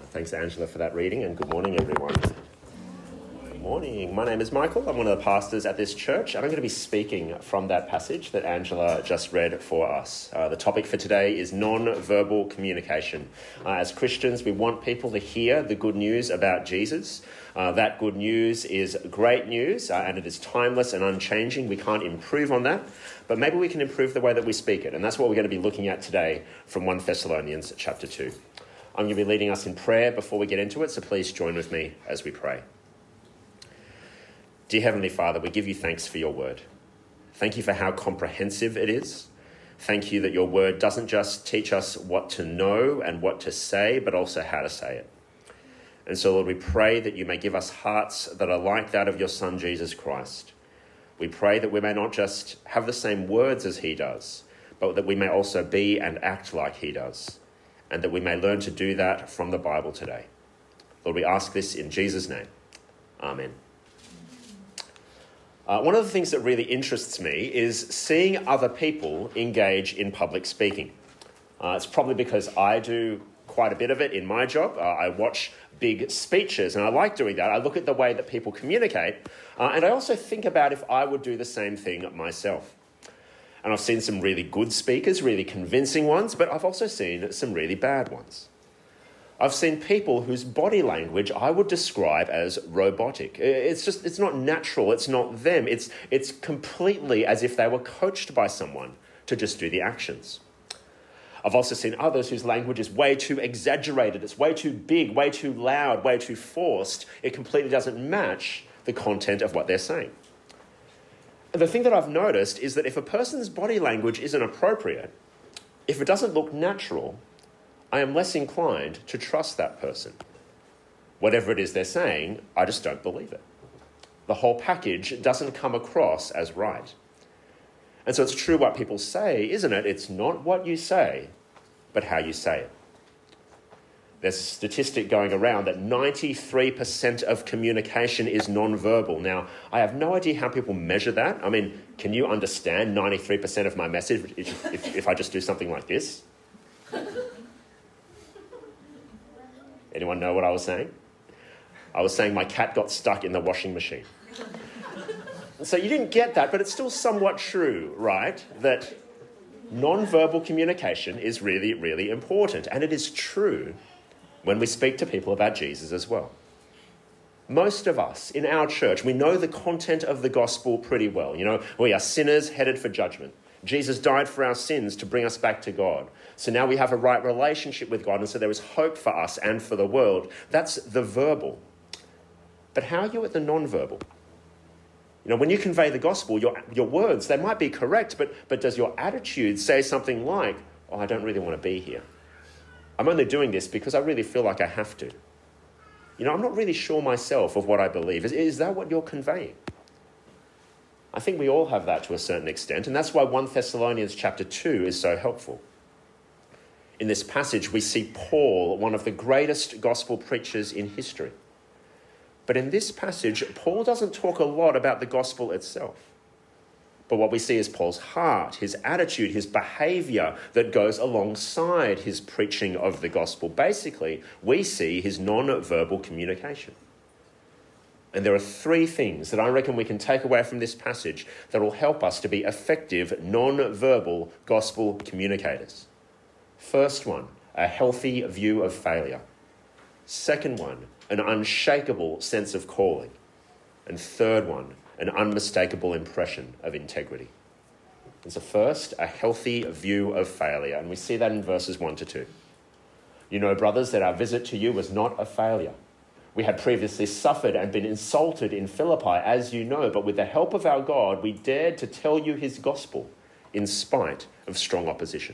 Thanks, Angela, for that reading, and good morning, everyone. Good morning. My name is Michael. I'm one of the pastors at this church, and I'm going to be speaking from that passage that Angela just read for us. The topic for today is non-verbal communication. As Christians, we want people to hear the good news about Jesus. That good news is great news, and it is timeless and unchanging. We can't improve on that, but maybe we can improve the way that we speak it, and that's what we're going to be looking at today from 1 Thessalonians chapter 2. I'm going to be leading us in prayer before we get into it, so please join with me as we pray. Dear Heavenly Father, we give you thanks for your word. Thank you for how comprehensive it is. Thank you that your word doesn't just teach us what to know and what to say, but also how to say it. And so, Lord, we pray that you may give us hearts that are like that of your Son, Jesus Christ. We pray that we may not just have the same words as he does, but that we may also be and act like he does, and that we may learn to do that from the Bible today. Lord, we ask this in Jesus' name. Amen. One of the things that really interests me is seeing other people engage in public speaking. It's probably because I do quite a bit of it in my job. I watch big speeches, and I like doing that. I look at the way that people communicate, and I also think about if I would do the same thing myself. And I've seen some really good speakers, really convincing ones, but I've also seen some really bad ones. I've seen people whose body language I would describe as robotic. It's not natural, it's not them. It's completely as if they were coached by someone to just do the actions. I've also seen others whose language is way too exaggerated. It's way too big, way too loud, way too forced. It completely doesn't match the content of what they're saying. And the thing that I've noticed is that if a person's body language isn't appropriate, if it doesn't look natural, I am less inclined to trust that person. Whatever it is they're saying, I just don't believe it. The whole package doesn't come across as right. And so it's true what people say, isn't it? It's not what you say, but how you say it. There's a statistic going around that 93% of communication is non-verbal. Now, I have no idea how people measure that. I mean, can you understand 93% of my message if I just do something like this? Anyone know what I was saying? I was saying my cat got stuck in the washing machine. So you didn't get that, but it's still somewhat true, right? That non-verbal communication is really, really important. And it is true when we speak to people about Jesus as well. Most of us in our church, we know the content of the gospel pretty well. You know, we are sinners headed for judgment. Jesus died for our sins to bring us back to God. So now we have a right relationship with God, and so there is hope for us and for the world. That's the verbal. But how are you at the non-verbal? You know, when you convey the gospel, your words, they might be correct, but does your attitude say something like, oh, I don't really want to be here. I'm only doing this because I really feel like I have to. You know, I'm not really sure myself of what I believe. Is that what you're conveying? I think we all have that to a certain extent, and that's why 1 Thessalonians chapter 2 is so helpful. In this passage, we see Paul, one of the greatest gospel preachers in history. But in this passage, Paul doesn't talk a lot about the gospel itself. But what we see is Paul's heart, his attitude, his behavior that goes alongside his preaching of the gospel. Basically, we see his non-verbal communication. And there are three things that I reckon we can take away from this passage that will help us to be effective non-verbal gospel communicators. First one, a healthy view of failure. Second one, an unshakable sense of calling. And third one, an unmistakable impression of integrity. And so first, a healthy view of failure. And we see that in verses 1 to 2. You know, brothers, that our visit to you was not a failure. We had previously suffered and been insulted in Philippi, as you know, but with the help of our God, we dared to tell you his gospel in spite of strong opposition.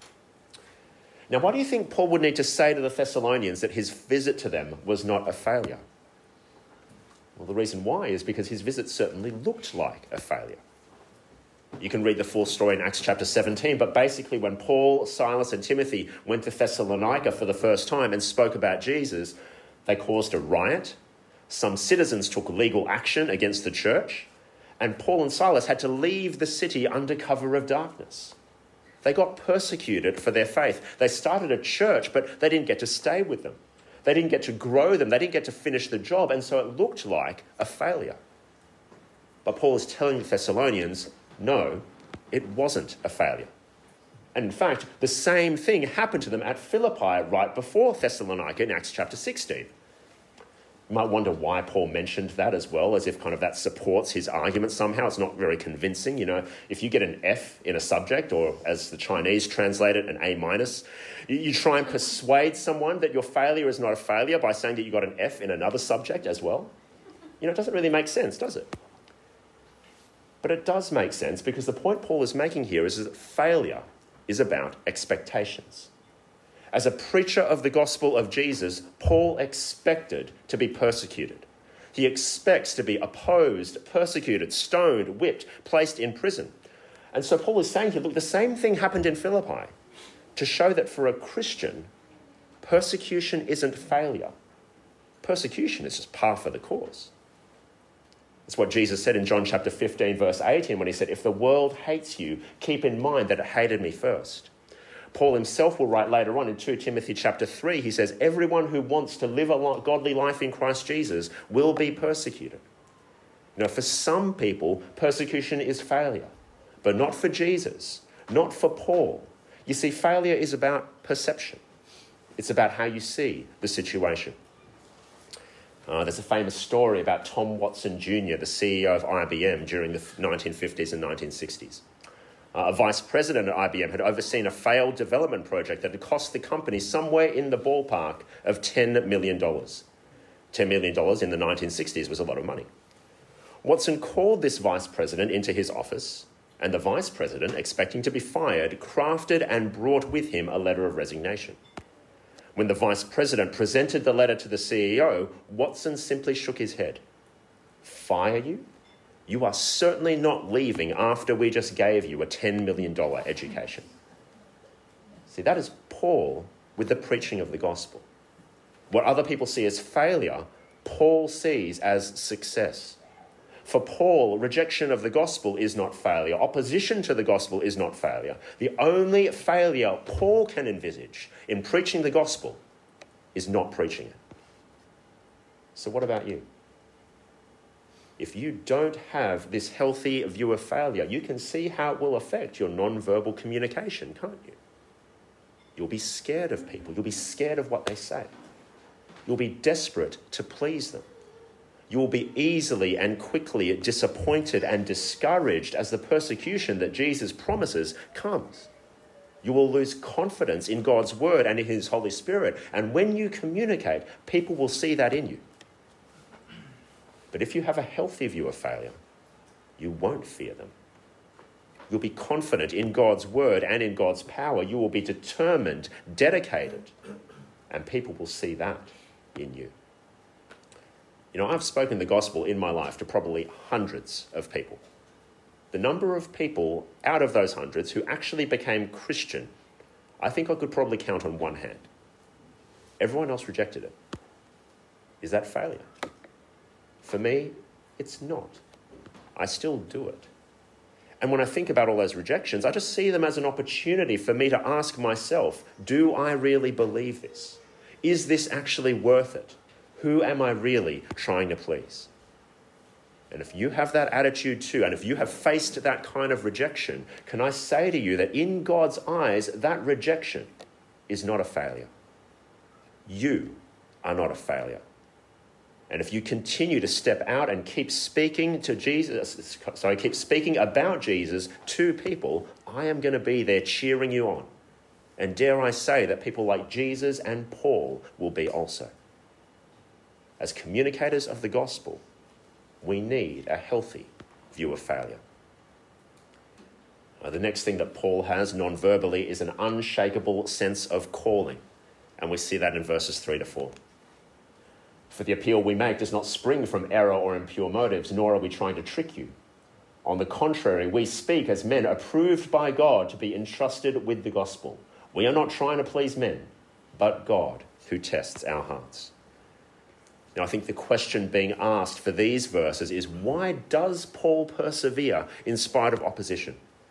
Now, why do you think Paul would need to say to the Thessalonians that his visit to them was not a failure? Well, the reason why is because his visit certainly looked like a failure. You can read the full story in Acts chapter 17, but basically when Paul, Silas and Timothy went to Thessalonica for the first time and spoke about Jesus, they caused a riot. Some citizens took legal action against the church, and Paul and Silas had to leave the city under cover of darkness. They got persecuted for their faith. They started a church, but they didn't get to stay with them. They didn't get to grow them. They didn't get to finish the job. And so it looked like a failure. But Paul is telling the Thessalonians, no, it wasn't a failure. And in fact, the same thing happened to them at Philippi right before Thessalonica in Acts chapter 16. You might wonder why Paul mentioned that as well, as if kind of that supports his argument somehow. It's not very convincing. You know, if you get an F in a subject, or as the Chinese translate it, an A minus, you try and persuade someone that your failure is not a failure by saying that you got an F in another subject as well. You know, it doesn't really make sense, does it? But it does make sense, because the point Paul is making here is that failure is about expectations. As a preacher of the gospel of Jesus, Paul expected to be persecuted. He expects to be opposed, persecuted, stoned, whipped, placed in prison. And so Paul is saying here, look, the same thing happened in Philippi, to show that for a Christian, persecution isn't failure. Persecution is just par for the course. It's what Jesus said in John chapter 15, verse 18, when he said, if the world hates you, keep in mind that it hated me first. Paul himself will write later on in 2 Timothy chapter 3, he says, everyone who wants to live a godly life in Christ Jesus will be persecuted. You know, for some people, persecution is failure, but not for Jesus, not for Paul. You see, failure is about perception. It's about how you see the situation. There's a famous story about Tom Watson Jr., the CEO of IBM during the 1950s and 1960s. A vice president at IBM had overseen a failed development project that had cost the company somewhere in the ballpark of $10 million. $10 million in the 1960s was a lot of money. Watson called this vice president into his office, and the vice president, expecting to be fired, crafted and brought with him a letter of resignation. When the vice president presented the letter to the CEO, Watson simply shook his head. Fire you? You are certainly not leaving after we just gave you a $10 million education. See, that is Paul with the preaching of the gospel. What other people see as failure, Paul sees as success. For Paul, rejection of the gospel is not failure. Opposition to the gospel is not failure. The only failure Paul can envisage in preaching the gospel is not preaching it. So what about you? If you don't have this healthy view of failure, you can see how it will affect your non-verbal communication, can't you? You'll be scared of people. You'll be scared of what they say. You'll be desperate to please them. You will be easily and quickly disappointed and discouraged as the persecution that Jesus promises comes. You will lose confidence in God's word and in his Holy Spirit. And when you communicate, people will see that in you. But if you have a healthy view of failure, you won't fear them. You'll be confident in God's word and in God's power. You will be determined, dedicated, and people will see that in you. You know, I've spoken the gospel in my life to probably hundreds of people. The number of people out of those hundreds who actually became Christian, I think I could probably count on one hand. Everyone else rejected it. Is that failure? For me, it's not. I still do it. And when I think about all those rejections, I just see them as an opportunity for me to ask myself, do I really believe this? Is this actually worth it? Who am I really trying to please? And if you have that attitude too, and if you have faced that kind of rejection, can I say to you that in God's eyes, that rejection is not a failure. You are not a failure. And if you continue to step out and keep speaking about Jesus to people, I am going to be there cheering you on. And dare I say that people like Jesus and Paul will be also. As communicators of the gospel, we need a healthy view of failure. The next thing that Paul has non-verbally is an unshakable sense of calling. And we see that in verses 3 to 4. For the appeal we make does not spring from error or impure motives, nor are we trying to trick you. On the contrary, we speak as men approved by God to be entrusted with the gospel. We are not trying to please men, but God who tests our hearts. Now, I think the question being asked for these verses is, why does Paul persevere in spite of opposition?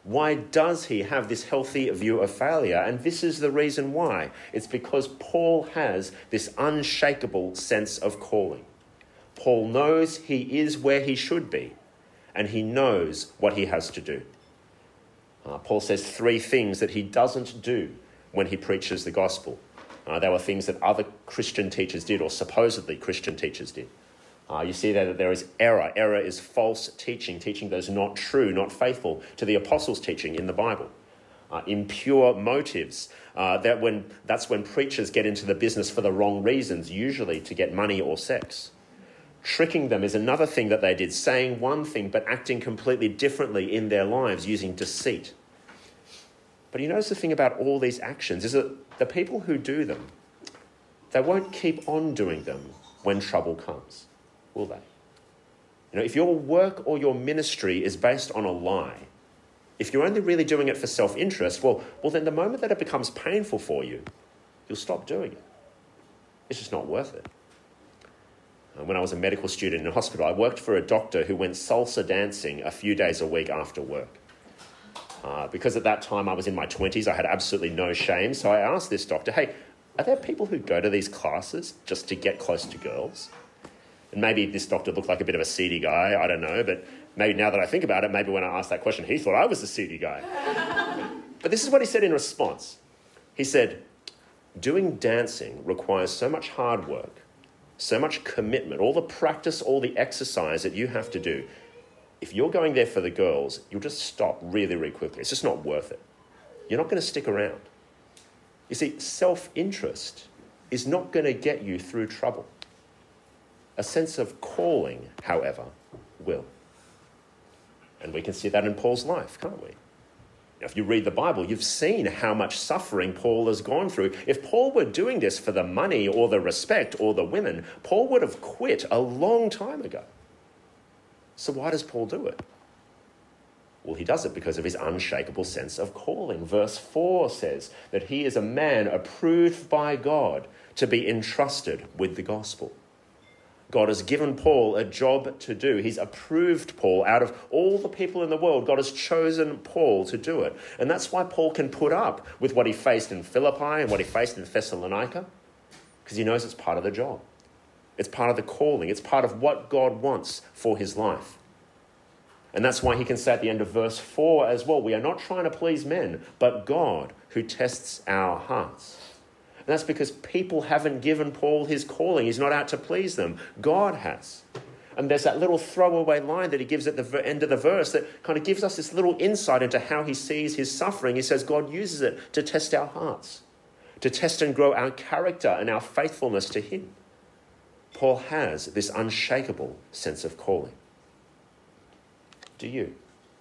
Why does he have this healthy view of failure? And this is the reason why. It's because Paul has this unshakable sense of calling. Paul knows he is where he should be, and he knows what he has to do. Paul says 3 things that he doesn't do when he preaches the gospel. They were things that other Christian teachers did, or supposedly Christian teachers did. You see there that there is error. Error is false teaching that is not true, not faithful to the apostles' teaching in the Bible. Impure motives. That's when preachers get into the business for the wrong reasons, usually to get money or sex. Tricking them is another thing that they did, saying one thing but acting completely differently in their lives using deceit. But you notice the thing about all these actions is that the people who do them, they won't keep on doing them when trouble comes, will they? If your work or your ministry is based on a lie, if you're only really doing it for self-interest, well, then the moment that it becomes painful for you, you'll stop doing it. It's just not worth it. When I was a medical student in a hospital, I worked for a doctor who went salsa dancing a few days a week after work. Because at that time I was in my 20s, I had absolutely no shame. So I asked this doctor, hey, are there people who go to these classes just to get close to girls? And maybe this doctor looked like a bit of a seedy guy, I don't know, but maybe now that I think about it, maybe when I asked that question, he thought I was a seedy guy. But this is what he said in response. He said, doing dancing requires so much hard work, so much commitment, all the practice, all the exercise that you have to do. If you're going there for the girls, you'll just stop really, really quickly. It's just not worth it. You're not going to stick around. You see, self-interest is not going to get you through trouble. A sense of calling, however, will. And we can see that in Paul's life, can't we? If you read the Bible, you've seen how much suffering Paul has gone through. If Paul were doing this for the money or the respect or the women, Paul would have quit a long time ago. So why does Paul do it? Well, he does it because of his unshakable sense of calling. Verse 4 says that he is a man approved by God to be entrusted with the gospel. God has given Paul a job to do. He's approved Paul out of all the people in the world. God has chosen Paul to do it. And that's why Paul can put up with what he faced in Philippi and what he faced in Thessalonica, because he knows it's part of the job. It's part of the calling. It's part of what God wants for his life. And that's why he can say at the end of verse 4 as well, we are not trying to please men, but God who tests our hearts. And that's because people haven't given Paul his calling. He's not out to please them. God has. And there's that little throwaway line that he gives at the end of the verse that kind of gives us this little insight into how he sees his suffering. He says God uses it to test our hearts, to test and grow our character and our faithfulness to him. Paul has this unshakable sense of calling. Do you?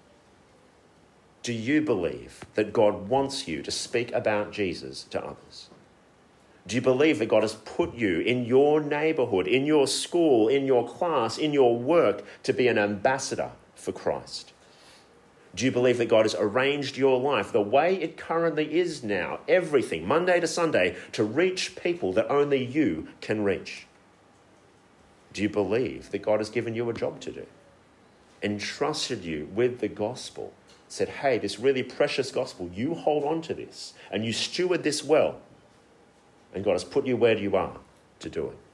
Do you believe that God wants you to speak about Jesus to others? Do you believe that God has put you in your neighborhood, in your school, in your class, in your work to be an ambassador for Christ? Do you believe that God has arranged your life the way it currently is now, everything, Monday to Sunday, to reach people that only you can reach? Do you believe that God has given you a job to do, entrusted you with the gospel, said, hey, this really precious gospel, you hold on to this and you steward this well, and God has put you where you are to do it?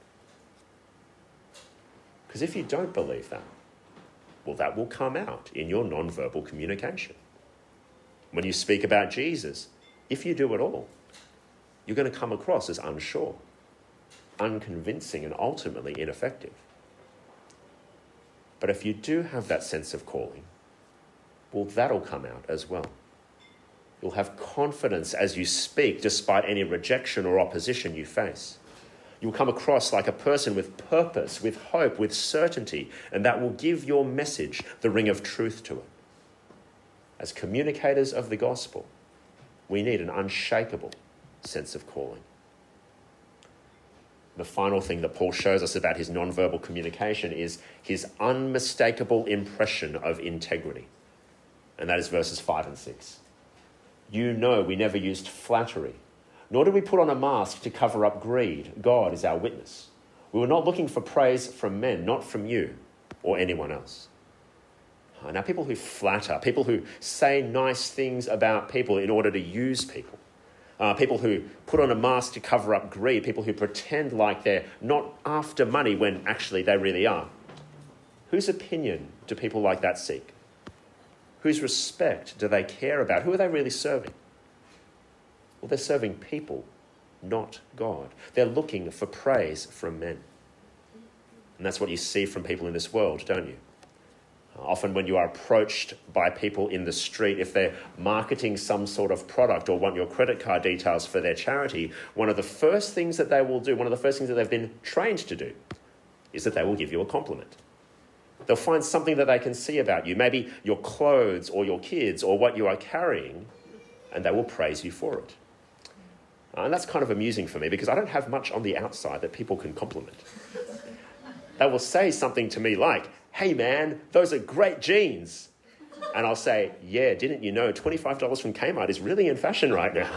Because if you don't believe that, well, that will come out in your non-verbal communication. When you speak about Jesus, if you do at all, you're going to come across as unsure, unconvincing, and ultimately ineffective. But if you do have that sense of calling, well, that'll come out as well. You'll have confidence as you speak despite any rejection or opposition you face. You'll come across like a person with purpose, with hope, with certainty, and that will give your message the ring of truth to it. As communicators of the gospel, we need an unshakable sense of calling. The final thing that Paul shows us about his nonverbal communication is his unmistakable impression of integrity. And that is verses 5 and 6. You know we never used flattery, nor did we put on a mask to cover up greed. God is our witness. We were not looking for praise from men, not from you or anyone else. Now, people who flatter, people who say nice things about people in order to use people, people who put on a mask to cover up greed, people who pretend like they're not after money when actually they really are. Whose opinion do people like that seek? Whose respect do they care about? Who are they really serving? Well, they're serving people, not God. They're looking for praise from men. And that's what you see from people in this world, don't you? Often when you are approached by people in the street, if they're marketing some sort of product or want your credit card details for their charity, one of the first things that they will do, one of the first things that they've been trained to do, is that they will give you a compliment. They'll find something that they can see about you, maybe your clothes or your kids or what you are carrying, and they will praise you for it. And that's kind of amusing for me because I don't have much on the outside that people can compliment. They will say something to me like, "Hey man, those are great jeans." And I'll say, "Yeah, didn't you know $25 from Kmart is really in fashion right now?"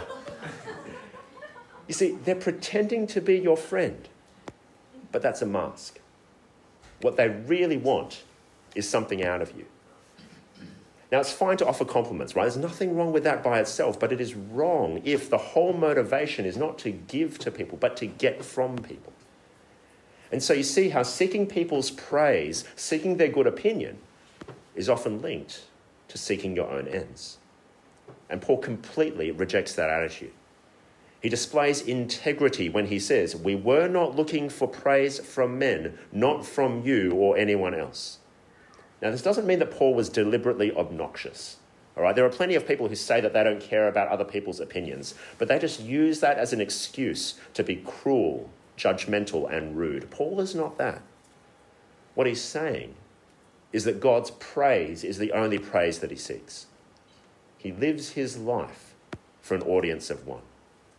You see, they're pretending to be your friend, but that's a mask. What they really want is something out of you. Now, it's fine to offer compliments, right? There's nothing wrong with that by itself, but it is wrong if the whole motivation is not to give to people, but to get from people. And so you see how seeking people's praise, seeking their good opinion, is often linked to seeking your own ends. And Paul completely rejects that attitude. He displays integrity when he says, "We were not looking for praise from men, not from you or anyone else." Now, this doesn't mean that Paul was deliberately obnoxious. All right, there are plenty of people who say that they don't care about other people's opinions, but they just use that as an excuse to be cruel, judgmental, and rude. Paul is not that. What he's saying is that God's praise is the only praise that he seeks. He lives his life for an audience of one.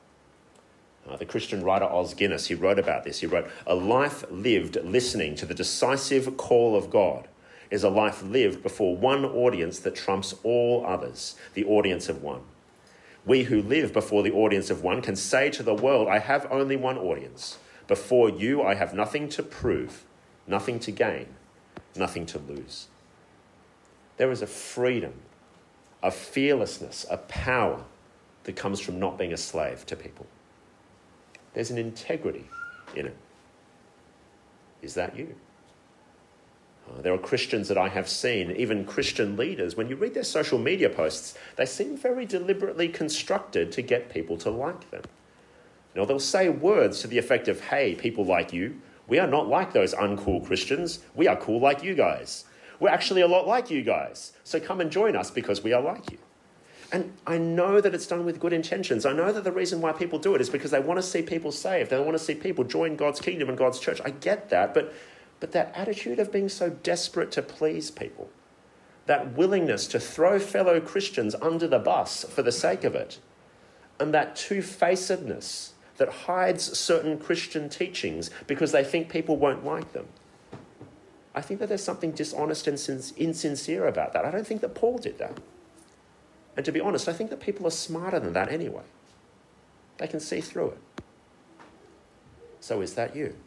The Christian writer Os Guinness, he wrote about this. He wrote, "A life lived listening to the decisive call of God is a life lived before one audience that trumps all others, the audience of one. We who live before the audience of one can say to the world, 'I have only one audience. Before you, I have nothing to prove, nothing to gain, nothing to lose.'" There is a freedom, a fearlessness, a power that comes from not being a slave to people. There's an integrity in it. Is that you? There are Christians that I have seen, even Christian leaders, when you read their social media posts, they seem very deliberately constructed to get people to like them. You know, they'll say words to the effect of, "Hey, people like you, we are not like those uncool Christians. We are cool like you guys. We're actually a lot like you guys. So come and join us because we are like you." And I know that it's done with good intentions. I know that the reason why people do it is because they want to see people saved. They want to see people join God's kingdom and God's church. I get that, but that attitude of being so desperate to please people, that willingness to throw fellow Christians under the bus for the sake of it, and that two-facedness that hides certain Christian teachings because they think people won't like them. I think that there's something dishonest and insincere about that. I don't think that Paul did that. And to be honest, I think that people are smarter than that anyway. They can see through it. So is that you?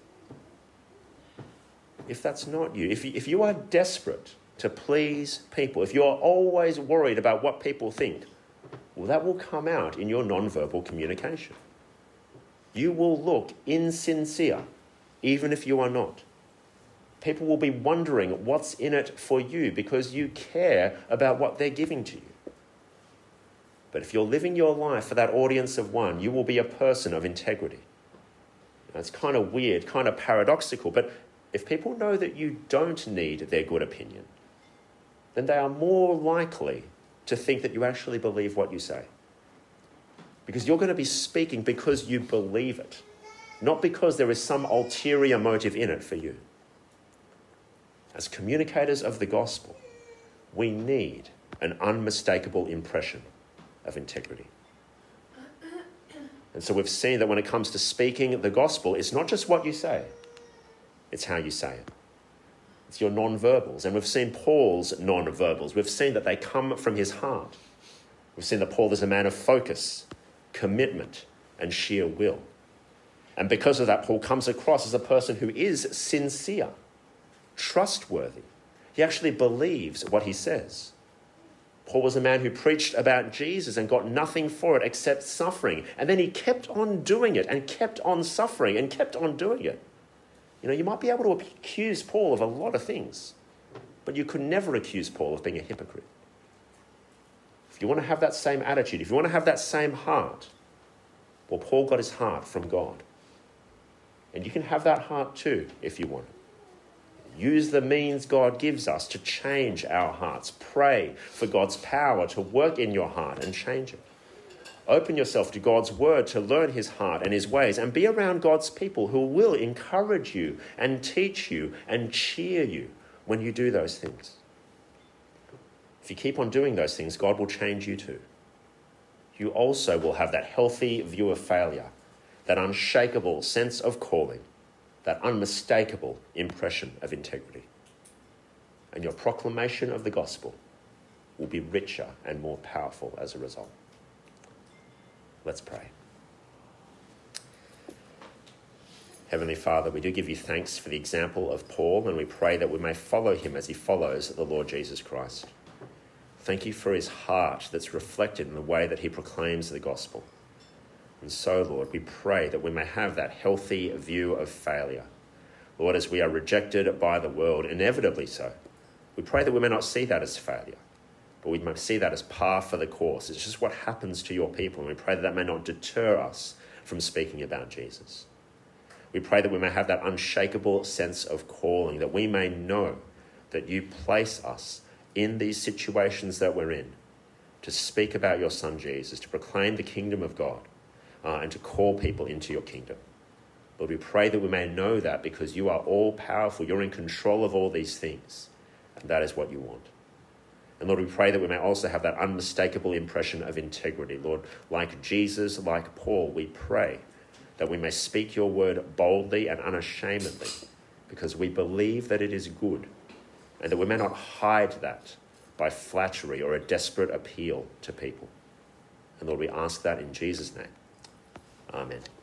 If that's not you, if you are desperate to please people, if you're always worried about what people think, well, that will come out in your non-verbal communication. You will look insincere, even if you are not. People will be wondering what's in it for you because you care about what they're giving to you. But if you're living your life for that audience of one, you will be a person of integrity. Now, it's kind of weird, kind of paradoxical, but if people know that you don't need their good opinion, then they are more likely to think that you actually believe what you say. Because you're going to be speaking because you believe it, not because there is some ulterior motive in it for you. As communicators of the gospel, we need an unmistakable impression of integrity. And so we've seen that when it comes to speaking the gospel, it's not just what you say, it's how you say it. It's your non-verbals. And we've seen Paul's non-verbals. We've seen that they come from his heart. We've seen that Paul is a man of focus, commitment, and sheer will. And because of that, Paul comes across as a person who is sincere, trustworthy, He actually believes what he says. Paul was a man who preached about Jesus and got nothing for it except suffering. And then he kept on doing it and kept on suffering and kept on doing it. You know, you might be able to accuse Paul of a lot of things, but you could never accuse Paul of being a hypocrite. If you want to have that same attitude, if you want to have that same heart, well, Paul got his heart from God. And you can have that heart too if you want it. Use the means God gives us to change our hearts. Pray for God's power to work in your heart and change it. Open yourself to God's word to learn his heart and his ways, and be around God's people who will encourage you and teach you and cheer you when you do those things. If you keep on doing those things, God will change you too. You also will have that healthy view of failure, that unshakable sense of calling, that unmistakable impression of integrity. And your proclamation of the gospel will be richer and more powerful as a result. Let's pray. Heavenly Father, we do give you thanks for the example of Paul, and we pray that we may follow him as he follows the Lord Jesus Christ. Thank you for his heart that's reflected in the way that he proclaims the gospel. And so, Lord, we pray that we may have that healthy view of failure. Lord, as we are rejected by the world, inevitably so, we pray that we may not see that as failure, but we may see that as par for the course. It's just what happens to your people, and we pray that that may not deter us from speaking about Jesus. We pray that we may have that unshakable sense of calling, that we may know that you place us in these situations that we're in to speak about your Son Jesus, to proclaim the kingdom of God, and to call people into your kingdom. Lord, we pray that we may know that because you are all powerful, you're in control of all these things, and that is what you want. And Lord, we pray that we may also have that unmistakable impression of integrity. Lord, like Jesus, like Paul, we pray that we may speak your word boldly and unashamedly because we believe that it is good, and that we may not hide that by flattery or a desperate appeal to people. And Lord, we ask that in Jesus' name. Amen.